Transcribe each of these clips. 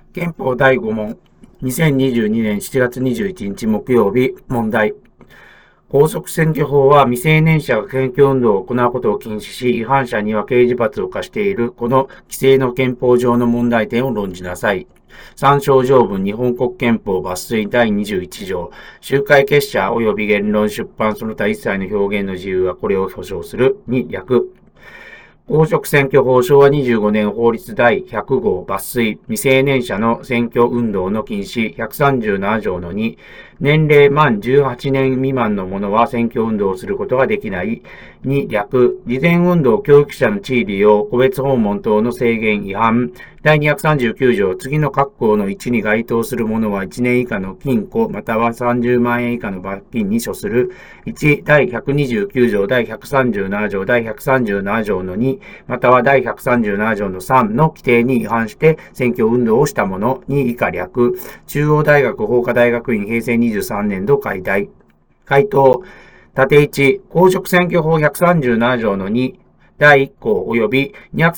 憲法第5問。2022年7月21日木曜日。問題。公職選挙法は未成年者が選挙運動を行うことを禁止し、違反者には刑事罰を課している、この規制の憲法上の問題点を論じなさい。参照条文日本国憲法抜粋第21条。集会結社及び言論出版その他一切の表現の自由はこれを保障する。2、略。公職選挙法昭和25年法律第100号抜粋未成年者の選挙運動の禁止137条の2、年齢満18年未満の者は選挙運動をすることができない。2、略。事前運動教育者の地位利用、個別訪問等の制限違反。第239条、次の各項の1に該当する者は1年以下の禁錮または30万円以下の罰金に処する。1、第129条、第137条、第137条の2、または第137条の3の規定に違反して選挙運動をした者に以下略。中央大学法科大学院平成23年度解題。回答。縦1、公職選挙法137条の2、第1項及び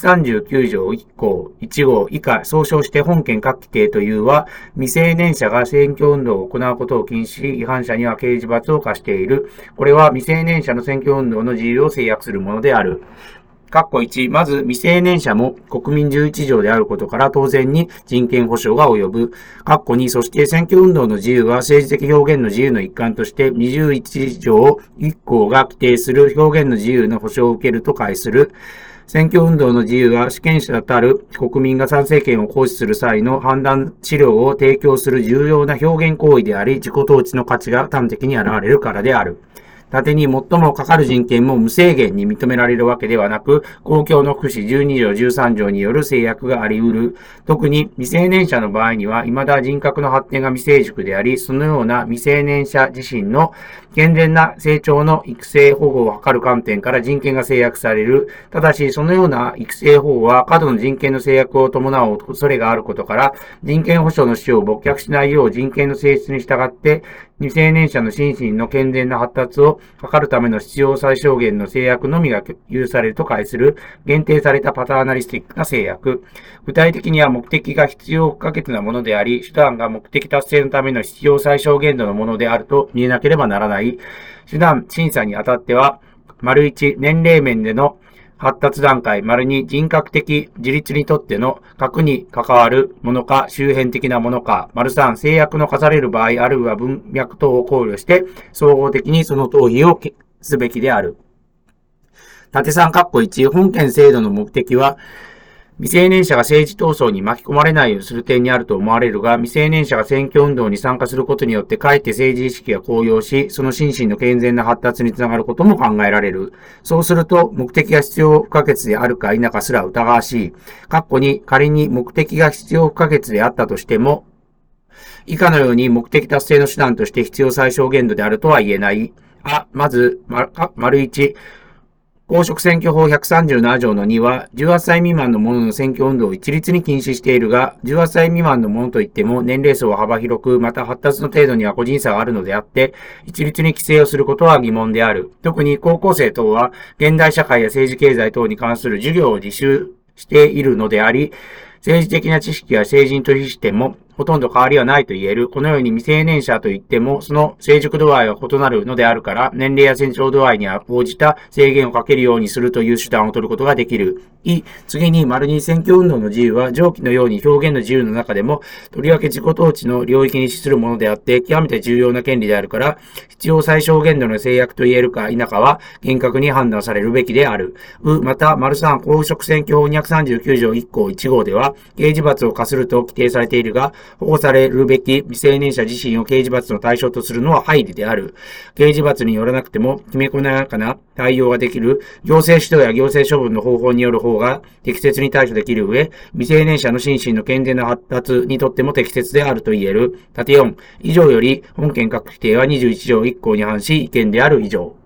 239条1項1号以下総称して本件各規定というは、未成年者が選挙運動を行うことを禁止し、違反者には刑事罰を課している。これは未成年者の選挙運動の自由を制約するものである。括弧1、まず未成年者も国民11条であることから当然に人権保障が及ぶ。括弧2、そして選挙運動の自由は政治的表現の自由の一環として21条1項が規定する表現の自由の保障を受けると解する。選挙運動の自由は主権者たる国民が参政権を行使する際の判断資料を提供する重要な表現行為であり、自己統治の価値が端的に現れるからである。縦に最もかかる人権も無制限に認められるわけではなく、公共の福祉12条13条による制約があり得る。特に未成年者の場合には、未だ人格の発展が未成熟であり、そのような未成年者自身の健全な成長の育成保護を図る観点から人権が制約される。ただし、そのような育成保護は過度の人権の制約を伴う恐れがあることから、人権保障の主張を勃却しないよう人権の性質に従って、未成年者の心身の健全な発達を図るための必要最小限の制約のみが許されると解する限定されたパターナリスティックな制約。具体的には目的が必要不可欠なものであり、手段が目的達成のための必要最小限度のものであると見えなければならない。手段審査にあたっては、1、年齢面での発達段階、2、人格的自立にとっての核に関わるものか周辺的なものか、3、制約の課される場合、あるいは文脈等を考慮して、総合的にその逃避をすべきである。縦3、括弧1、本件制度の目的は、未成年者が政治闘争に巻き込まれないようにする点にあると思われるが、未成年者が選挙運動に参加することによって、かえって政治意識が高揚し、その心身の健全な発達につながることも考えられる。そうすると、目的が必要不可欠であるか否かすら疑わしい。括弧に、仮に目的が必要不可欠であったとしても、以下のように目的達成の手段として必要最小限度であるとは言えない。まず、1、公職選挙法137条の2は、18歳未満の者の選挙運動を一律に禁止しているが、18歳未満の者といっても年齢層は幅広く、また発達の程度には個人差があるのであって、一律に規制をすることは疑問である。特に高校生等は、現代社会や政治経済等に関する授業を自習しているのであり、政治的な知識や成人と比しても、ほとんど変わりはないと言える。このように未成年者といっても、その成熟度合いは異なるのであるから、年齢や成長度合いに応じた制限をかけるようにするという手段を取ることができる。次に、2、選挙運動の自由は、上記のように表現の自由の中でも、とりわけ自己統治の領域に資するものであって、極めて重要な権利であるから、必要最小限度の制約と言えるか否かは、厳格に判断されるべきである。また、3、公職選挙法239条1項1号では、刑事罰を課すると規定されているが、保護されるべき未成年者自身を刑事罰の対象とするのは廃理である。刑事罰によらなくても、きめ細やかな対応ができる、行政指導や行政処分の方法による方が適切に対処できる上、未成年者の心身の健全な発達にとっても適切であると言える。縦4、以上より本件各規定は21条1項に反し違憲である以上。